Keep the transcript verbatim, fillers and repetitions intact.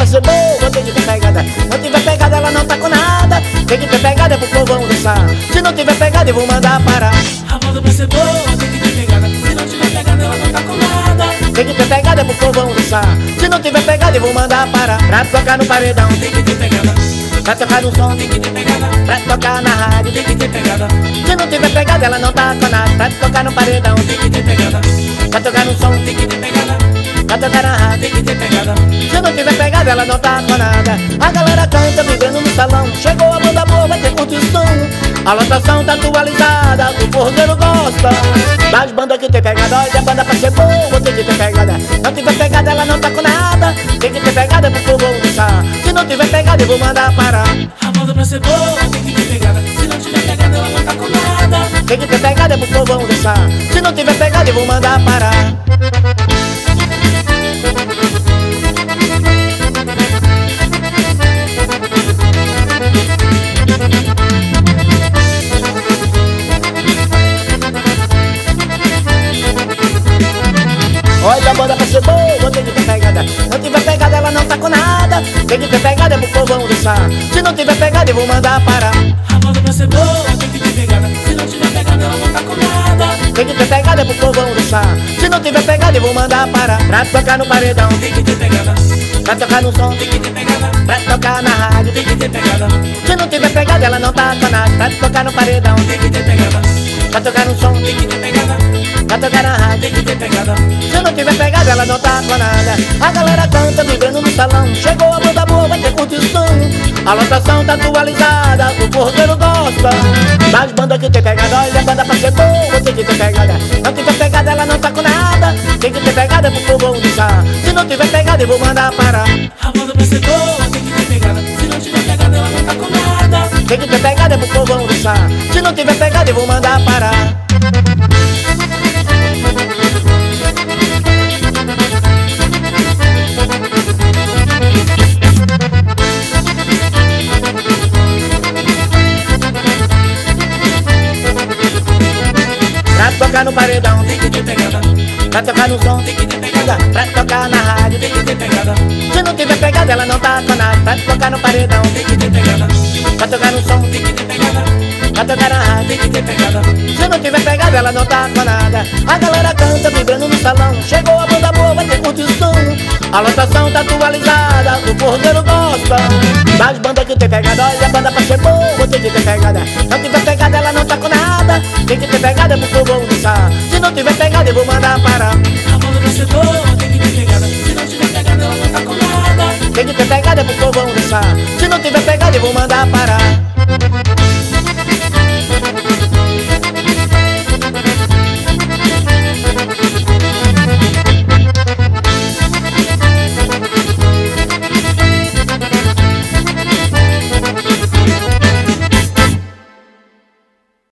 ser boa, tem que ter pegada. Não tiver pegada, ela não tá com nada. Tem que ter pegada pro povão dançar. Se não tiver pegada, eu vou mandar parar. A moda pra ser boa tem que ter pegada. Se não tiver pegada, ela não tá com nada. Tem que ter pegada pro povão dançar. Se não tiver pegada, eu vou mandar parar. Pra tocar no paredão, Tem que ter pegada. pra tocar no som, Tem que ter pegada. pra tocar na rádio. Tem que ter pegada. Se não tiver pegada, ela não tá com nada. Pra tocar no paredão, Tem que ter pegada. pra tocar no som, Tem que ter pegada. pra tocar na rádio. Tem que ter pegada. Se não tiver pegada, ela não tá com nada. A galera canta vivendo no salão. Chegou a banda boa, vai ter curtição. A lotação tá atualizada, o forrozeiro gosta das bandas que tem pegada. Olha, a banda pra ser boa tem que ter pegada. Não tiver pegada, ela não tá com nada. Tem que ter pegada pro povo dançar. Se não tiver pegada, eu vou mandar parar. A moda pra ser boa tem que ter pegada. Se não tiver pegada, ela não tá com nada. Tem que ter pegada pro povo dançar. Se não tiver pegada, eu vou mandar parar. Olha, a banda pra ser boa tem que ter pegada. Não tiver pegada, ela não tá com nada. Tem que ter pegada pro povão dançar. Se não tiver pegada, eu vou mandar parar. A moda pra ser boa tem que ter pegada. Se não tiver pegada, ela não tá com nada. Tem que ter pegada pro povão dançar. Se não tiver pegada, eu vou mandar parar. Pra tocar no paredão, Tem que ter pegada. pra tocar no som, Tem que ter pegada. pra tocar na rádio. Tem que ter pegada. Se não tiver pegada, ela não tá com nada. Pra tocar no paredão, Tem que ter pegada. pra tocar no som, Tem que ter pegada. pra tocar na rádio. Tem que ter pegada. Se não tiver pegada, ela não tá com nada. A galera canta vivendo no salão. Chegou a banda boa, vai ter curtição. A lotação tá atualizada, o forrozeiro gosta das bandas que tem pegada. Olha, a banda pra ser boa tem que ter pegada. Não tiver pegada, ela não tá com nada. Tem que ter pegada pro povo dançar. Se não tiver pegada, eu vou mandar parar. A moda pra ser boa tem que ter pegada. Se não tiver pegada, ela não tá com nada. Tem que ter pegada pro povo dançar. Se não tiver pegada, eu vou mandar parar. Pra tocar no paredão, Tem que ter pegada. pra tocar no som, Tem que ter pegada. pra tocar na rádio. Tem que ter pegada. Se não tiver pegada, ela não tá com nada. Pra tocar no paredão, Tem que ter pegada. pra tocar no som, Tem que ter pegada. pra tocar na rádio. Tem que ter pegada. Se não tiver pegada, ela não tá com nada. A galera canta vivendo no salão. Chegou a banda boa, vai ter curtição. A lotação tá atualizada, o forrozeiro gosta das bandas que tem pegada. Olha, a banda pra ser boa tem que ter pegada. Não tiver pegada, ela não tá com nada. Tem que ter pegada pro povo dançar. Se não tiver pegada, eu vou mandar parar. A moda pra ser boa tem que ter pegada. Se não tiver pegada, ela não tá com nada. Tem que ter pegada pro povo dançar. Se não tiver pegada, eu vou mandar parar.